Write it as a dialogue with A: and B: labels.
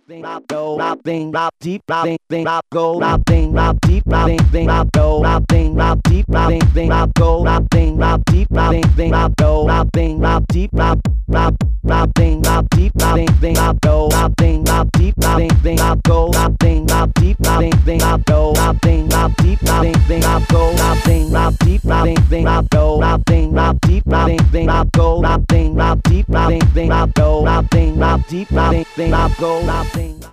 A: thing up go up thing up deep thing up go up thing up deep thing up go up thing up deep thing up go up thing up deep thing up go up thing up deep thing up deep thing up go up thing up deep thing up go up thing up deep thing up go up thing up deep thing up go up thing up deep thing up go up thing up deep thing up go up thing up deep thing up go up thing up deep thing up go up thing